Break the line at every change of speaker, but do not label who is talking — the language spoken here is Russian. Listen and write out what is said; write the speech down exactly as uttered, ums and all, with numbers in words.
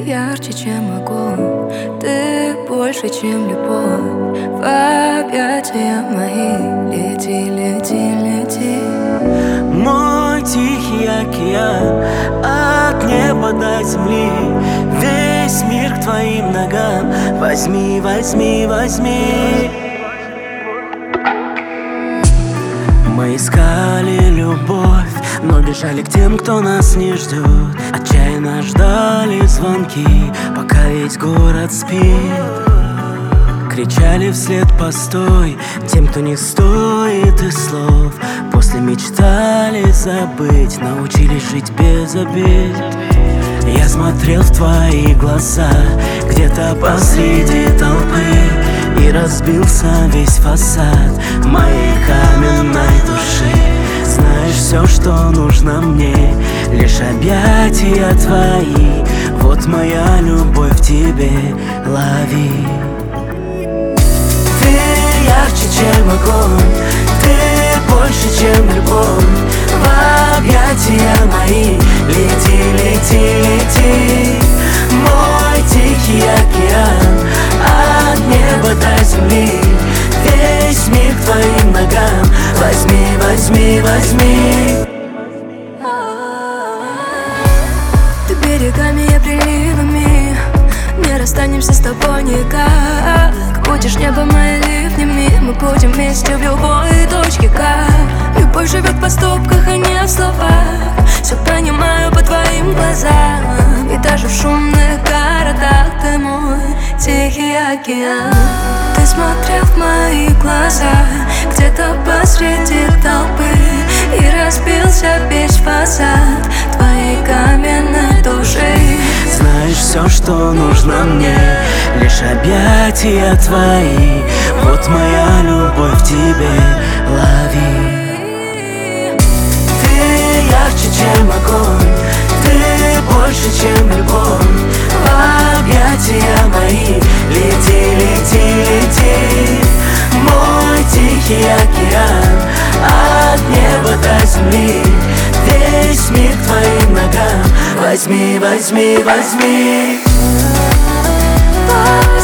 ярче, чем огонь, ты больше, чем любовь. В объятия мои лети, лети, лети.
Мой тихий океан, от неба до земли, весь мир к твоим ногам. Возьми, возьми, возьми. Мы искали любовь, но бежали к тем, кто нас не ждет. Отчаянно ждали звонки, пока весь город спит. Кричали вслед постой тем, кто не стоит и слов. После мечтали забыть, научились жить без обид. Я смотрел в твои глаза где-то посреди толпы, и разбился весь фасад моей каменной души. Знаешь, все, что нужно мне, лишь объятия твои. Вот моя любовь в тебе, лови. Ты ярче, чем огонь, ты больше, чем любовь. В объятия мои лети, лети, лети. Мой тихий океан, от неба до земли, весь мир к твоим ногам. Возьми, возьми, возьми.
Ты берегами, я приливами, не расстанемся с тобой никак. Будешь небом и ливнями, мы будем вместе в любой точке К. Любовь живет в поступках, а не в словах. Все понимаю по твоим глазам, и даже в шумных городах ты мой тихий океан. Ты смотрел в мои глаза где-то посреди толпы, и разбился весь фасад твоей каменной души.
Знаешь, все, что нужно мне, лишь объятия твои. Вот моя любовь в тебе, лови. Ты ярче, чем огонь, ты больше, чем любовь. В объятия мои лети, лети, лети. Мой тихий океан, от неба до земли, весь мир к твоим ногам. Возьми, возьми, возьми.